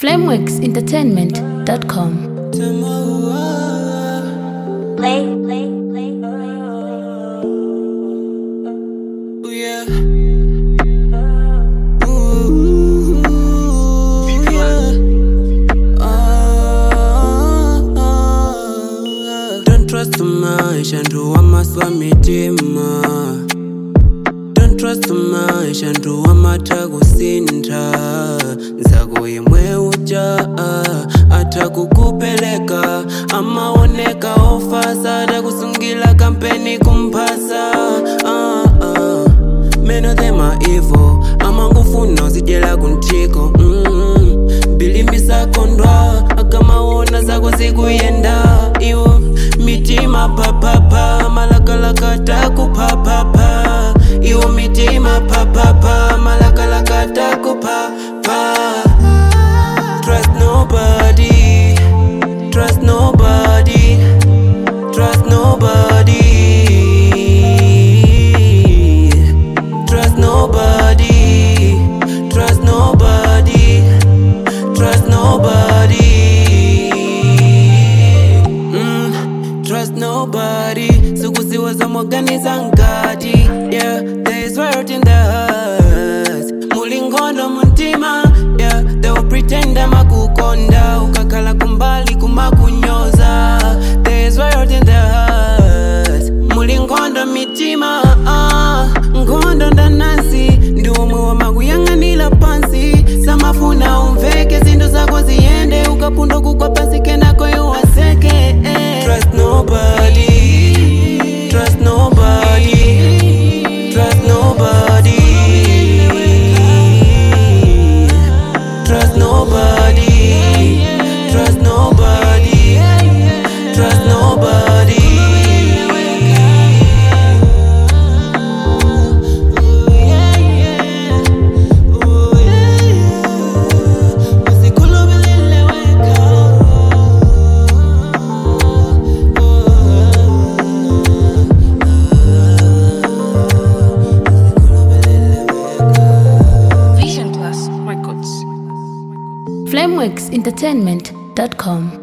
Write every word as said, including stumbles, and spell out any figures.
flameworks entertainment dot com. Play, play, play, play. Ooh, yeah. Ooh, yeah. Oh, oh. Don't trust too much and do what my swami dima. Don't trust too much and do what my tago sinta. Nzago yemwe uja atakukupeleka ama oneka ofasa takusungila kampeni kumpasa. uh, uh. Men of them are evil ama ngufuna usijela kuntiko. mm. Bilimbisa kondwa akamaona zako zikuyenda iwo mitima papapa malakalaka takupapapa iwo mitima papapa malakalaka takupapa. Trust nobody, trust nobody, trust nobody, trust nobody, trust nobody, trust nobody, mm, trust nobody. Sukusiwaza mwaganiza ngati, yeah, there is hurt in the heart. Mulingondo muntima, yeah, they will pretend ama kukonda ukakala kumbali kumakunyoza. There is hurt in the heart. Mulingondo mitima, ah, ngondo ndanasi ndiwo mwe makuyanganila pansi. Samafuna umveke zindu zako ziende ukapundo kukwa pasi kenako yuwaseke. eh. Trust nobody, trust nobody, trust nobody, trust nobody, trust nobody, trust nobody. flameworks entertainment dot com.